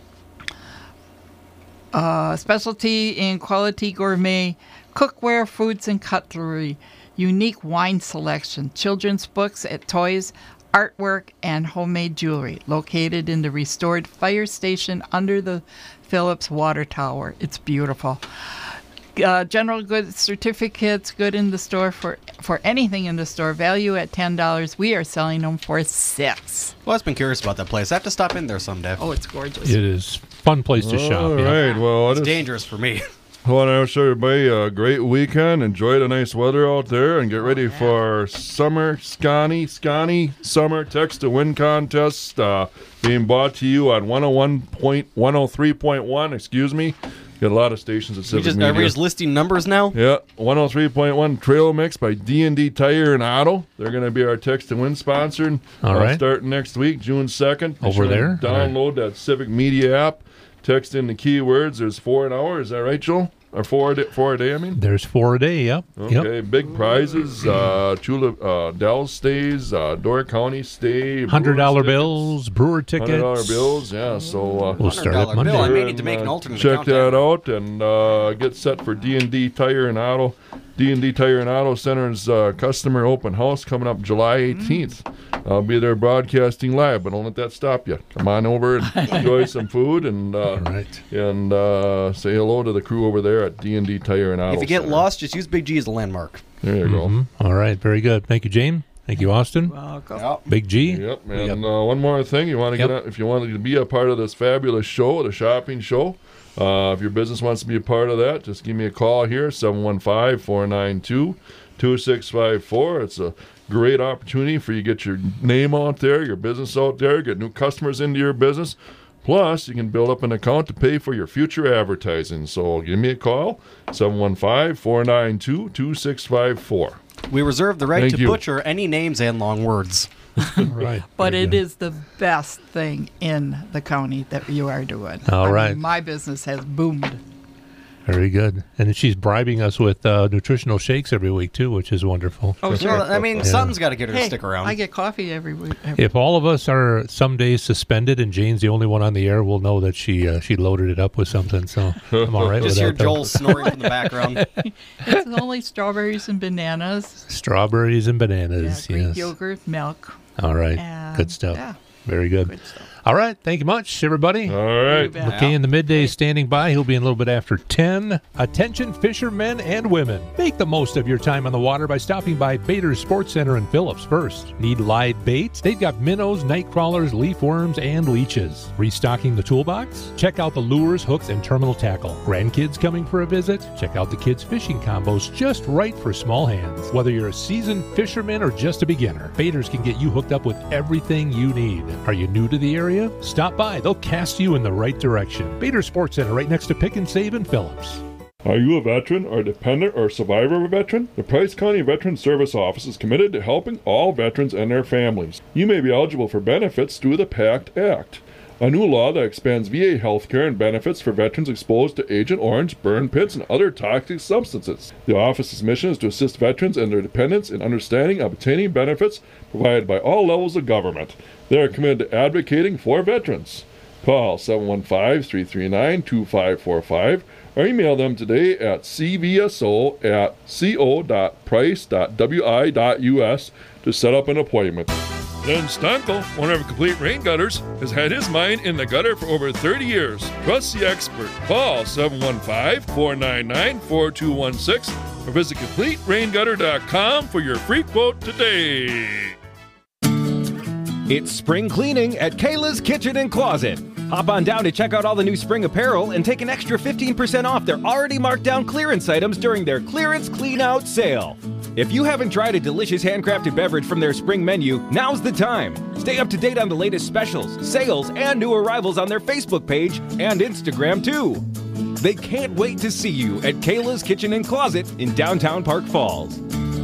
uh, specialty in quality gourmet cookware, foods, and cutlery. Unique wine selection, children's books at toys, artwork, and homemade jewelry, located in the restored fire station under the Phillips Water Tower. It's beautiful. Uh, general goods certificates, good in the store for for anything in the store, value at ten dollars. We are selling them for six. Well, I've been curious about that place. I have to stop in there someday. Oh, it's gorgeous. It is fun place to shop. All yeah. right. Well, It's it is- dangerous for me. I want to wish everybody a great weekend. Enjoy the nice weather out there and get ready for summer Scotty Scotty Summer Text to Win contest uh, being brought to you on one oh one point one oh three point one. Excuse me, Got a lot of stations at We Civic just, Media. are we just listing numbers now? Yeah, one oh three point one Trail Mix by D and D Tire and Auto. They're going to be our text and win sponsor. All uh, right. Starting next week, June second. Be Over sure to there? Download that Civic Media app. Text in the keywords. There's four an hour. Is that right, Joel? Or four a day, four a day, I mean? There's four a day, yep. Okay, Yep. big prizes. Uh, Chula, uh, Dell stays, uh, Door County stay. one hundred dollar Brewers bills, brewer tickets. tickets. one hundred dollar bills, yeah. So uh, We'll start at Monday. bill. I may need to make an uh, alternate Check account that out and uh, get set for D and D Tire and Auto. D and D Tire and Auto Center's uh, customer open house coming up July eighteenth. I'll be there broadcasting live, but don't let that stop you. Come on over and enjoy some food and uh, right. and uh, say hello to the crew over there at D and D Tire and Auto If you get Center. lost, just use Big G as a landmark. There you go. Mhm. All right, very good. Thank you, James. Thank you, Austin. Welcome. Big G. Yep, and uh, one more thing, you want to Yep. get, a, if you want to be a part of this fabulous show, the shopping show. Uh, if your business wants to be a part of that, just give me a call here, seven one five, four nine two, two six five four. It's a great opportunity for you to get your name out there, your business out there, get new customers into your business. Plus, you can build up an account to pay for your future advertising. So give me a call, seven one five, four nine two, two six five four. We reserve the right Thank to you. butcher any names and long words. Right. But Very it good. is the best thing in the county that you are doing. All I mean, right. my business has boomed. Very good. And then she's bribing us with uh, nutritional shakes every week, too, which is wonderful. Oh, sure. Well, I mean, Yeah. something's got to get her Hey, to stick around. I get coffee every week. Every If all of us are some days suspended and Jane's the only one on the air, we'll know that she uh, she loaded it up with something. So I'm all right with Just that. hear though. Joel snoring in the background. It's only strawberries and bananas. Strawberries and Yeah, bananas. Greek yes. yogurt, milk. All right. and- Good stuff. Yeah. Very good. Good stuff. All right. Thank you much, everybody. All right. bet. McKay in the midday standing by. He'll be in a little bit after ten. Attention fishermen and women. Make the most of your time on the water by stopping by Bader's Sports Center in Phillips first. Need live bait? They've got minnows, night crawlers, leaf worms, and leeches. Restocking the toolbox? Check out the lures, hooks, and terminal tackle. Grandkids coming for a visit? Check out the kids' fishing combos just right for small hands. Whether you're a seasoned fisherman or just a beginner, Bader's can get you hooked up with everything you need. Are you new to the area? Stop by. They'll cast you in the right direction. Bader Sports Center right next to Pick and Save in Phillips. Are you a veteran or dependent or survivor of a veteran? The Price County Veteran Service Office is committed to helping all veterans and their families. You may be eligible for benefits through the PACT Act, a new law that expands V A health care and benefits for veterans exposed to Agent Orange, burn pits, and other toxic substances. The office's mission is to assist veterans and their dependents in understanding and obtaining benefits provided by all levels of government. They are committed to advocating for veterans. Call seven one five, three three nine, two five four five or email them today at c v s o at co dot price dot w i dot u s to set up an appointment. Len Stankel, owner of Complete Rain Gutters, has had his mind in the gutter for over thirty years. Trust the expert. Call seven one five, four nine nine, four two one six or visit complete rain gutter dot com for your free quote today. It's spring cleaning at Kayla's Kitchen and Closet. Hop on down to check out all the new spring apparel and take an extra fifteen percent off their already marked down clearance items during their clearance clean out sale. If you haven't tried a delicious handcrafted beverage from their spring menu, now's the time. Stay up to date on the latest specials, sales, and new arrivals on their Facebook page and Instagram too. They can't wait to see you at Kayla's Kitchen and Closet in downtown Park Falls.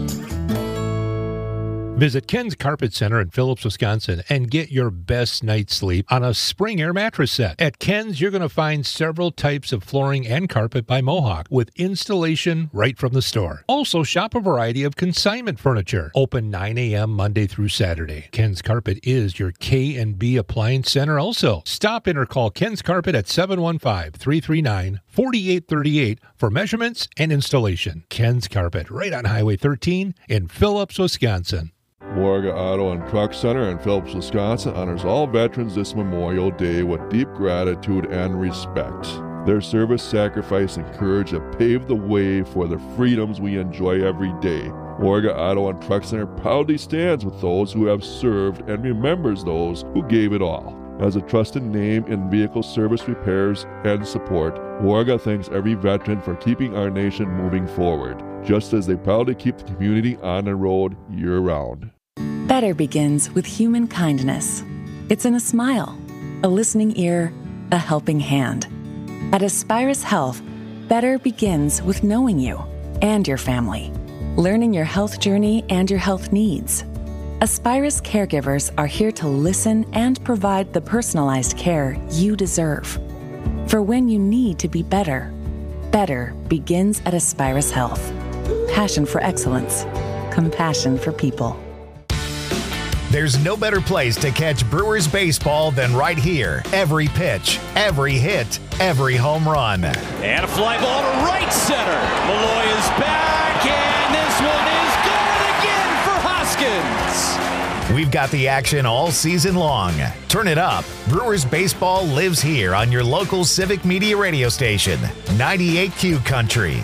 Visit Ken's Carpet Center in Phillips, Wisconsin, and get your best night's sleep on a Spring Air mattress set. At Ken's, you're going to find several types of flooring and carpet by Mohawk with installation right from the store. Also, shop a variety of consignment furniture. Open nine a.m. Monday through Saturday. Ken's Carpet is your K and B Appliance Center also. Stop in or call Ken's Carpet at seven one five, three three nine, four eight three eight for measurements and installation. Ken's Carpet, right on Highway thirteen in Phillips, Wisconsin. Warga Auto and Truck Center in Phillips, Wisconsin honors all veterans this Memorial Day with deep gratitude and respect. Their service, sacrifice, and courage have paved the way for the freedoms we enjoy every day. Warga Auto and Truck Center proudly stands with those who have served and remembers those who gave it all. As a trusted name in vehicle service repairs and support, Warga thanks every veteran for keeping our nation moving forward, just as they proudly keep the community on the road year-round. Better begins with human kindness. It's in a smile, a listening ear, a helping hand. At Aspirus Health, better begins with knowing you and your family, learning your health journey and your health needs. Aspirus caregivers are here to listen and provide the personalized care you deserve. For when you need to be better, better begins at Aspirus Health. Passion for excellence, compassion for people. There's no better place to catch Brewers baseball than right here. Every pitch, every hit, every home run. And a fly ball to right center. Malloy is back, and this one is good again for Hoskins. We've got the action all season long. Turn it up. Brewers baseball lives here on your local Civic Media radio station, ninety-eight Q Country.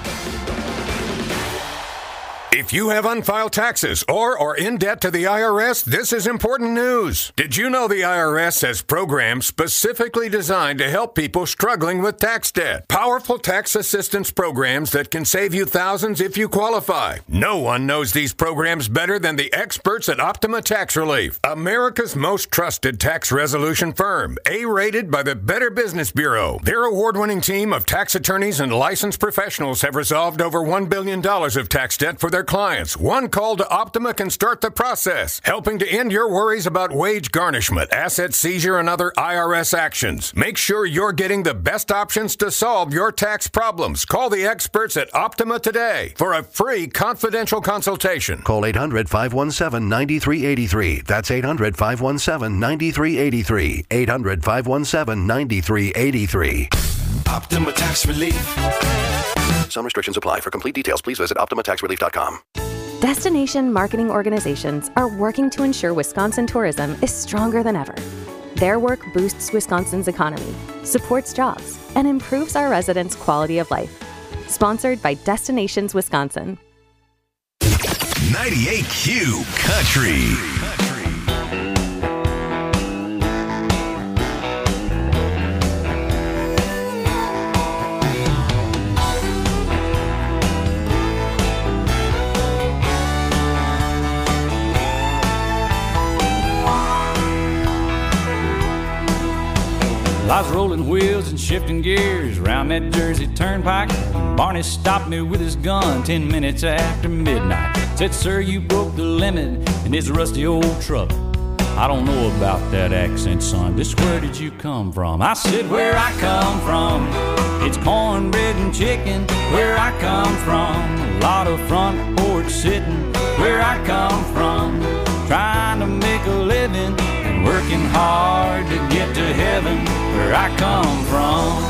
If you have unfiled taxes or are in debt to the I R S, this is important news. Did you know the I R S has programs specifically designed to help people struggling with tax debt? Powerful tax assistance programs that can save you thousands if you qualify. No one knows these programs better than the experts at Optima Tax Relief, America's most trusted tax resolution firm, A-rated by the Better Business Bureau. Their award-winning team of tax attorneys and licensed professionals have resolved over one billion dollars of tax debt for their clients. One call to Optima can start the process, helping to end your worries about wage garnishment, asset seizure, and other I R S actions. Make sure you're getting the best options to solve your tax problems. Call the experts at Optima today for a free confidential consultation. Call eight hundred, five one seven, nine three eight three. That's eight hundred, five one seven, nine three eight three. eight hundred, five one seven, nine three eight three. Optima Tax Relief. Some restrictions apply. For complete details, please visit optima tax relief dot com. Destination marketing organizations are working to ensure Wisconsin tourism is stronger than ever. Their work boosts Wisconsin's economy, supports jobs, and improves our residents' quality of life. Sponsored by Destinations Wisconsin. ninety-eight Q Country. I was rolling wheels and shifting gears around that Jersey Turnpike. Barney stopped me with his gun ten minutes after midnight. Said, sir, you broke the limit in this rusty old truck. I don't know about that accent, son. Just where did you come from? I said, where I come from, it's cornbread and chicken. Where I come from, a lot of front porch sitting. Where I come from, trying to make a living and working hard to get to heaven. Where I come from,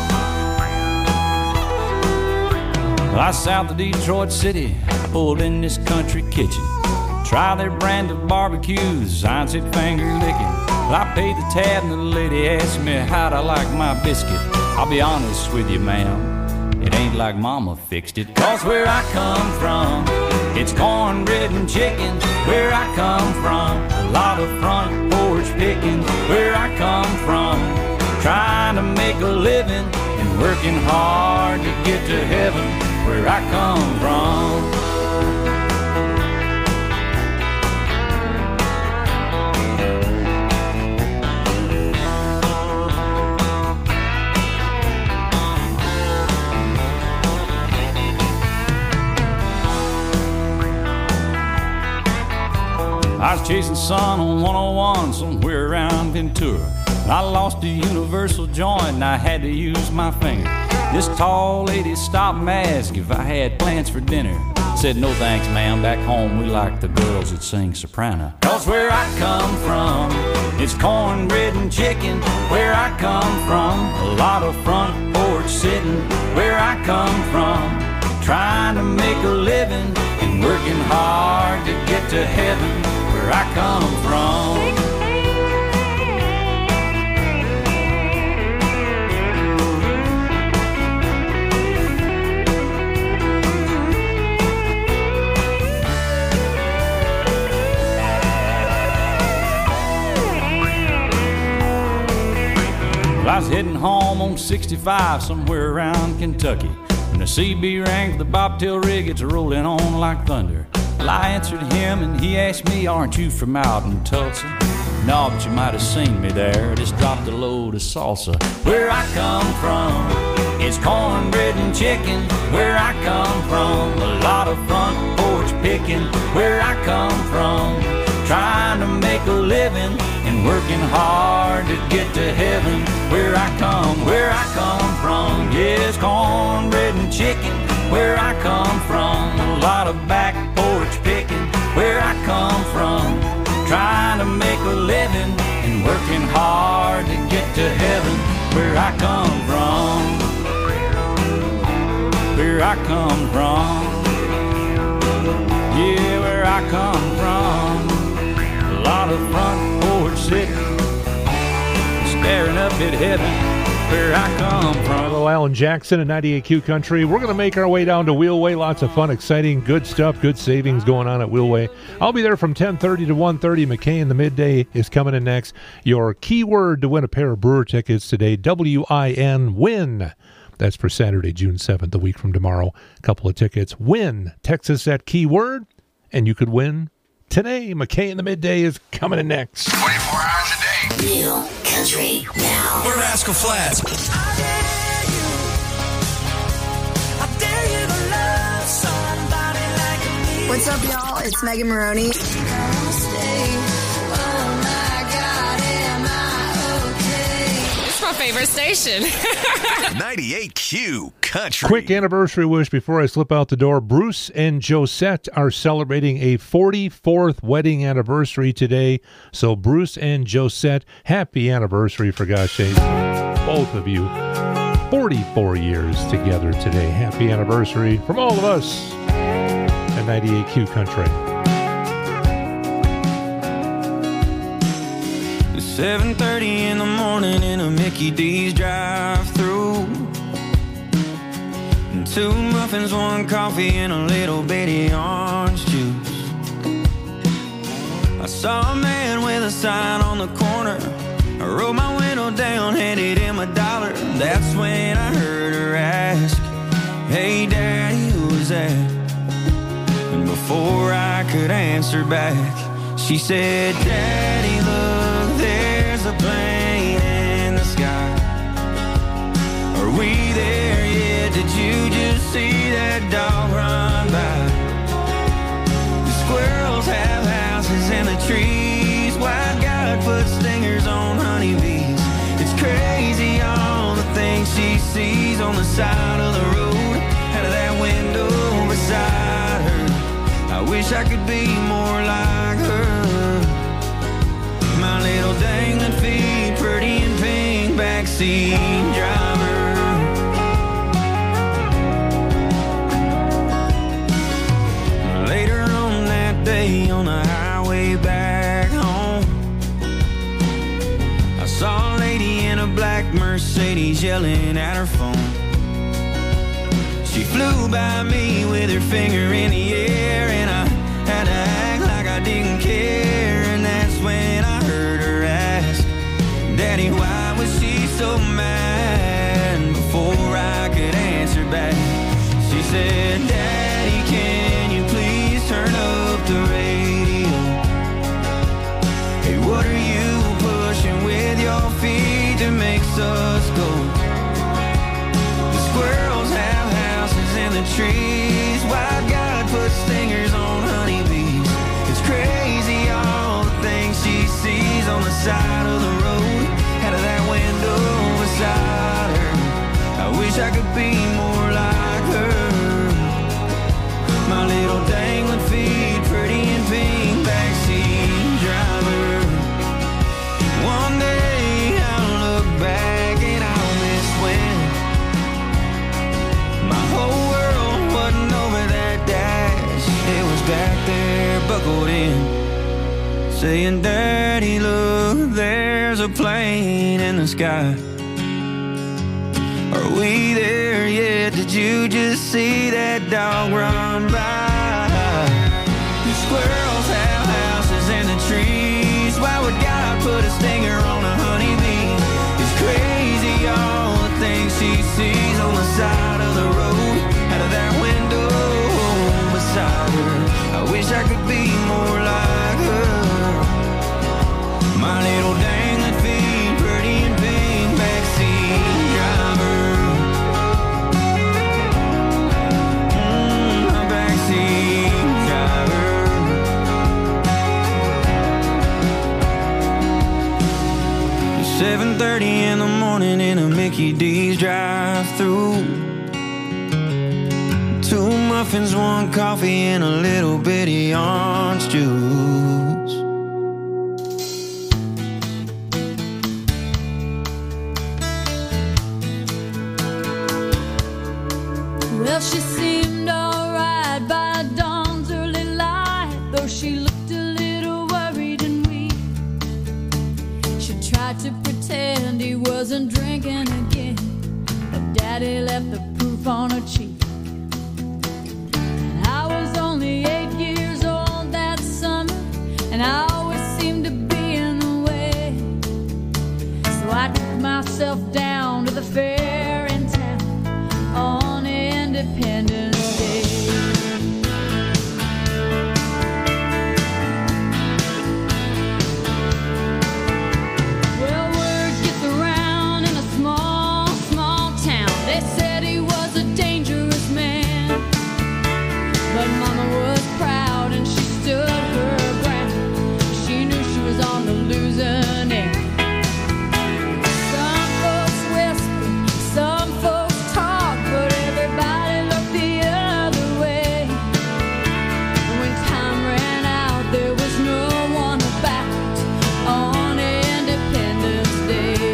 well, I south of Detroit City, pulled in this country kitchen. Try their brand of barbecues, I said finger licking. Well, I paid the tab and the lady asked me how'd I like my biscuit. I'll be honest with you, ma'am, it ain't like mama fixed it. Cause where I come from, it's cornbread and chicken. Where I come from, a lot of front porch picking. Where I come from, trying to make a living and working hard to get to heaven. Where I come from. I was chasing sun on one oh one somewhere around Ventura. I lost a universal joint and I had to use my finger. This tall lady stopped and asked if I had plans for dinner. Said, no thanks, ma'am, back home we like the girls that sing soprano. Cause where I come from, it's cornbread and chicken. Where I come from, a lot of front porch sitting. Where I come from, trying to make a living and working hard to get to heaven. Where I come from. I was heading home on sixty-five somewhere around Kentucky when the C B rang for the bobtail rig. It's rolling on like thunder. Well, I answered him and he asked me, aren't you from out in Tulsa? No, but you might have seen me there. Just dropped a load of salsa. Where I come from, It's cornbread and chicken where I come from. A lot of front porch picking where I come from. Trying to make a living and working hard to get to heaven where I come, where I come from. Yes, cornbread and chicken where I come from. A lot of back porch picking where I come from. Trying to make a living and working hard to get to heaven where I come from. Where I come from. Yeah, where I come from. A lot of front porch sitting, staring up at heaven where I come from. Hello, Alan Jackson at ninety-eight Q Country. We're going to make our way down to Wheelway. Lots of fun, exciting, good stuff, good savings going on at Wheelway. I'll be there from ten thirty to one thirty. McKay in the midday is coming in next. Your keyword to win a pair of Brewer tickets today, W I N, win. That's for Saturday, June seventh, a week from tomorrow. A couple of tickets. Win. Text us that keyword, and you could win today. McKay in the midday is coming in next. twenty-four hours a day. Real country now. We're Rascal Flats. What's up, y'all? It's Megan Maroney. It's my favorite station. ninety-eight Q Country. Quick anniversary wish before I slip out the door. Bruce and Josette are celebrating a forty-fourth wedding anniversary today. So Bruce and Josette, happy anniversary, for gosh sake. Both of you. forty-four years together today. Happy anniversary from all of us at ninety-eight Q Country. seven thirty in the morning in a Mickey D's drive-thru. Two muffins, one coffee, and a little bitty orange juice. I saw a man with a sign on the corner. I rolled my window down, handed him a dollar. That's when I heard her ask, "Hey, Daddy, who was that?" And before I could answer back, she said, "Daddy, look, there's a plane in the sky. Are we there yet? Did you just see that dog run by? The squirrels have houses in the trees. White God put stingers on honeybees. It's crazy all the things she sees on the side of the road, out of that window beside her. I wish I could be more like her. My little dangling feet, pretty and pink, backseat driver." Later on that day on the highway back home, I saw a lady in a black Mercedes yelling at her phone. She flew by me with her finger in the air, and I had to act like I didn't care. And that's when I heard her ask, "Daddy, why was she so mad?" And before I could answer back, she said, "Daddy, can you please turn up the radio? Hey, what are you pushing with your feet that makes us go? The squirrels have houses in the trees. Why God put stingers on honeybees? It's crazy all the things she sees on the side of the road, out of that window beside her. I wish I could be more like her. My little dangling feet, pretty and pink, backseat driver. One day I'll look back and I'll miss when my whole world wasn't over that dash. It was back there buckled in, saying, "Daddy, look, there's a plane in the sky. Are we there yet? Did you just see that dog run by? The squirrels have houses in the trees. Why would God put a stinger on a honeybee? It's crazy all the things she sees on the side of the road, out of that window beside her. I wish I could be more like her. My little dangling feet, pretty and pink, backseat driver." seven thirty in the morning in a Mickey D's drive-thru. Two muffins, one coffee, and a little bitty orange juice. Well, she seemed alright by dawn's early light, though she looked a little worried and weak. She tried to pretend he wasn't drinking again, but Daddy left the proof on her cheek. And I was only eight years old that summer, and I always seemed to be in the way. So I took myself down to the fair in town on Independence Day. Well, word gets around in a small, small town. They said he was a dangerous man, but Mama was proud and she stood her ground. She knew she was on the losing end. Some folks whisper, some folks talk, but everybody looked the other way. When time ran out, there was no one about on Independence Day.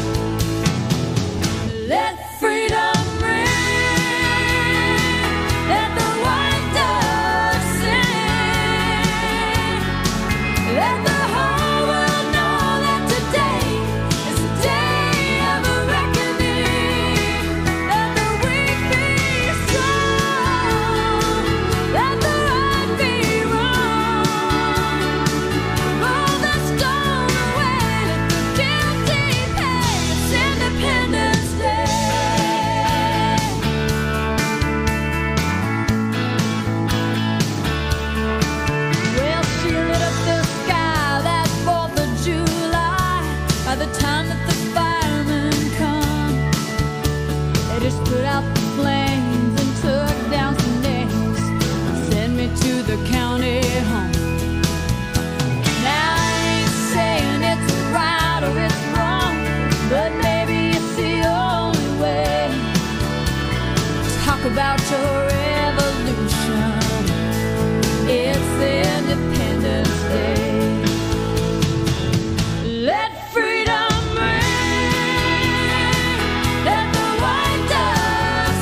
Let freedom ring, let the white dove sing, let the whole world know that today is the day of a reckoning. Let the weak be strong, let the right be wrong. Roll the stone away, let the guilty pay. It's Independence Day. Well, she lit up the sky that fourth of July. By the time that the firemen come, they just put out the flames and took down some names and sent me to the county home. Now I ain't saying it's right or it's wrong, but maybe it's the only way. Talk about your revolution. It's Independence Day. Let freedom ring, let the white dove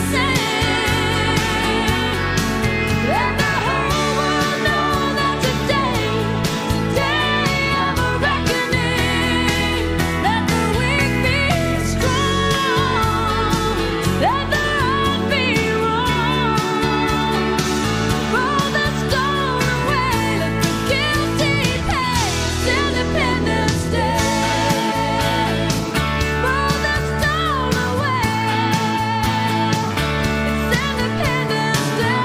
sing, let the whole world know that today is the day of a reckoning. Let the weak be strong, let the right be wrong. Roll the stone away, let the guilty pay. It's Independence Day. Roll the stone away. It's Independence Day.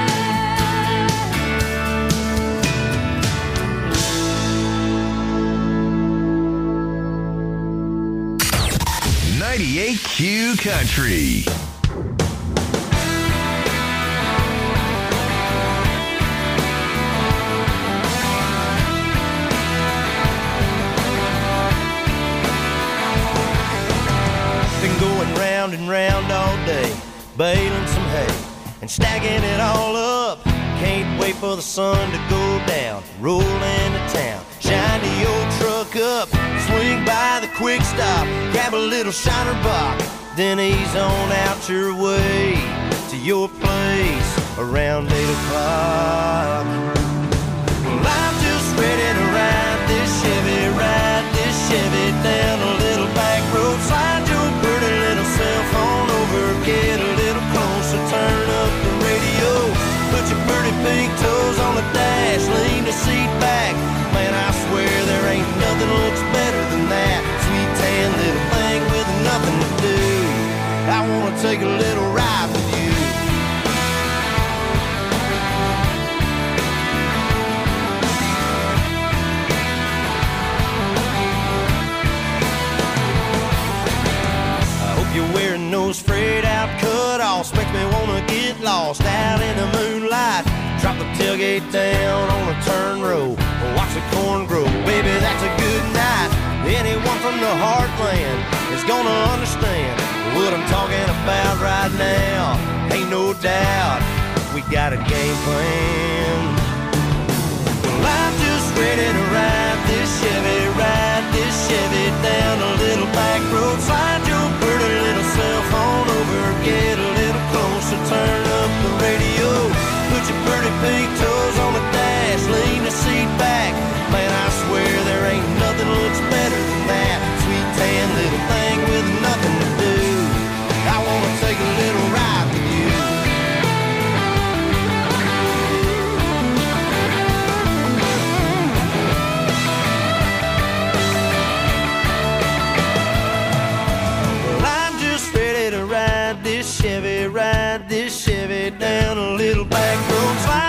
ninety-eight Q Country. Been going round and round all day, baling some hay and stacking it all up. Can't wait for the sun to go down, roll into town, shine the old truck up, swing by the quick stop, grab a little shiner box, then ease on out your way to your place around eight o'clock. Well, I'm just ready to ride this Chevy, ride this Chevy down a little back road. Slide your pretty little cell phone over, get a little closer, turn up the radio, put your pretty pink toes on the dash, lean the seat back. Man, I swear there ain't nothing looks better than that sweet tan little thing with nothing to do. I wanna take a little ride with you. You're wearing those frayed out cut-offs, makes me wanna get lost out in the moonlight. Drop the tailgate down on a turn row, watch the corn grow. Baby, that's a good night. Anyone from the heartland is gonna understand what I'm talking about right now. Ain't no doubt we got a game plan. Well, I'm just ready to ride this Chevy, ride this Chevy down a little back road. Slide your pretty little cell phone over, get a little closer, turn up the radio. Put your pretty pink toes on the dash, lean the seat back. Man, I swear there ain't nothing looks better than that sweet tan little thing with nothing to do. I wanna take a little ride with you. Well, I'm just ready to ride this Chevy, ride this Chevy down a little back road. Slide